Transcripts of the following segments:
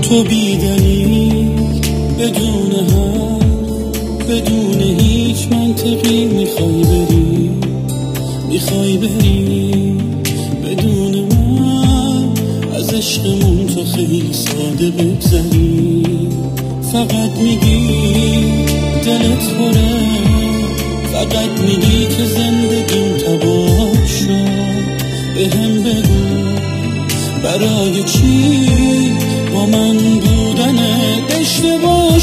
تو بی‌دلیل بدون حرف بدون هیچ منطقی میخوای بری بدون من از عشقمون تو خیلی ساده بگذری. فقط میگی دلت پره، فقط میگی که زندگیم تباه شد. بهم بگو برای چی با من بودنت اشتباه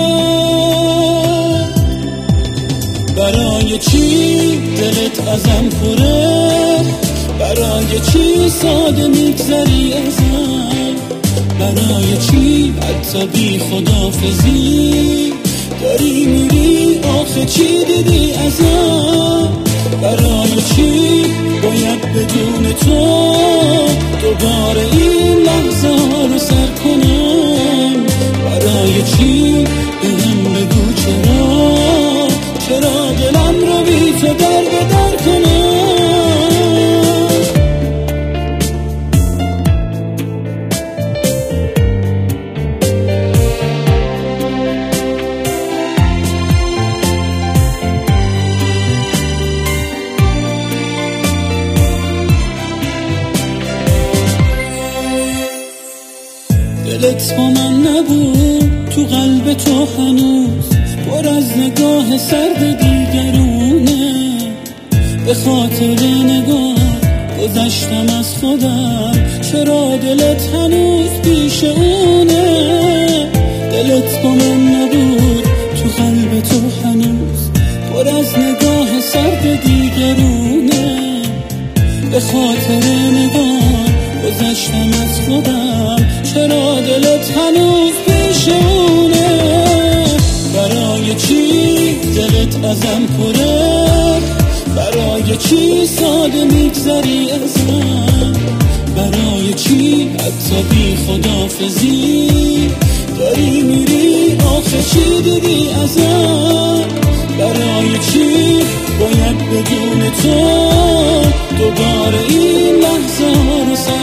شد؟ برای چی دلت ازم پره؟ برای چی ساده میگذری ازم؟ برای چی حتی بی خداحافظی داری میری؟ آخه چی دیدی ازم؟ برای چی باید بدون تو دوباره این لحظه ها رو سر کنم؟ برای چی بهم بگو چرا دلم رو بی تو در به در کنم؟ دلت با من نبود، تو قلب تو هنوز پر از نگاه سرد دیگرونه. به خاطر نگاه گذشتم از خودم، چرا دلت هنوز پیش اونه؟ دلت با من نبود، تو قلب تو هنوز پر از نگاه سرد دیگرونه. به خاطر نگاه گذشتم از خودم، چرا دلت هنوز پیشونه؟ برای چی دلت ازم پره؟ برای چی ساده میگذری ازم؟ برای چی حتی بی خداحافظی داری میری؟ آخه چی دیدی ازم؟ برای چی باید بدون تو دوباره این لحظه ها رو